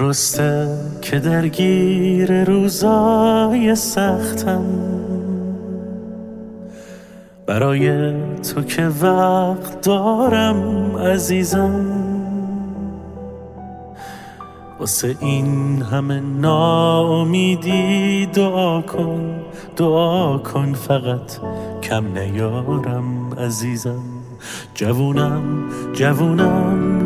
درسته که درگیر روزای سختم، برای تو که وقت دارم عزیزم. واسه این همه ناامیدی دعا کن فقط کم نیارم عزیزم. جوونم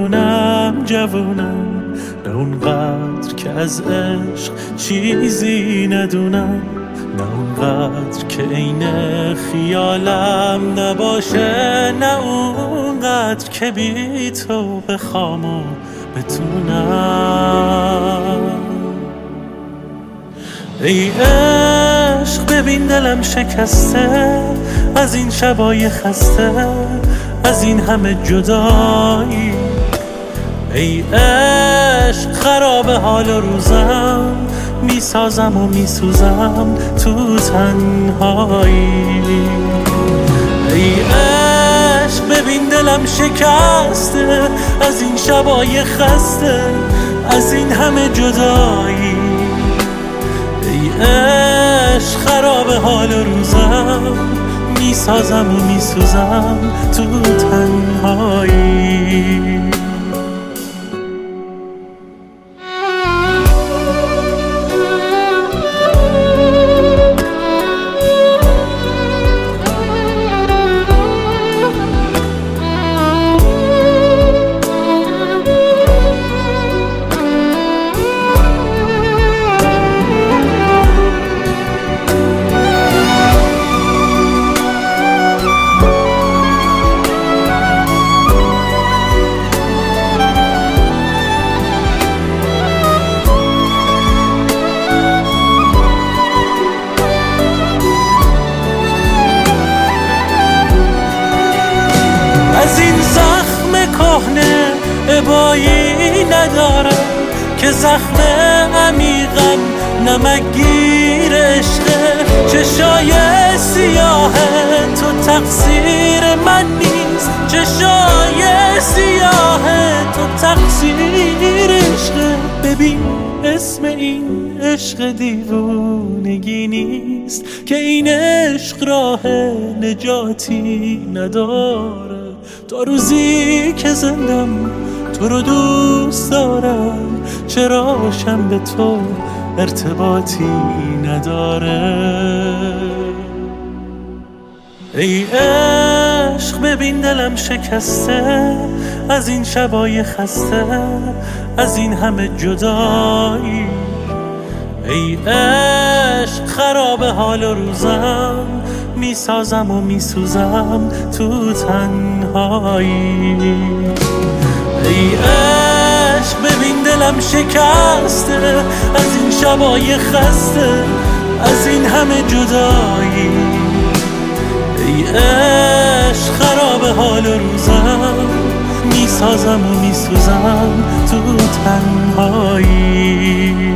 نه اونقدر که از عشق چیزی ندونم، نه اونقدر که عین خیالم نباشه، نه اونقدر که بی تو بخوام و بتونم. ای عشق ببین دلم شکسته از این شبای خسته، از این همه جدایی. ای عشق خراب حال روزم، میسازم و میسوزم تو تنهایی. ای عشق ببین دلم شکسته از این شبای خسته، از این همه جدایی. ای عشق خراب حال روزم، میسازم و میسوزم تو تنهایی. از این زخم کهنه ابایی ندارم که زخم عمیقم نمکگیر عشقه. چشای سیاه تو تقصیر من نیست، چشای سیاه تو تقصیر عشقه. ببین اسم این عشق دیوونگی نیست که این عشق راه نجاتی نداره. تا روزی که زندم تو رو دوست دارم، چراشم به تو ارتباطی نداره. ای عشق ببین دلم شکسته از این شبای خسته، از این همه جدایی. ای عشق خراب حال روزم، میسازم و میسوزم تو تنهایی. ای عشق ببین دلم شکسته از این شبای خسته، از این همه جدایی. ای عشق خراب حال روزم، میسازم و میسوزم تو تنهایی.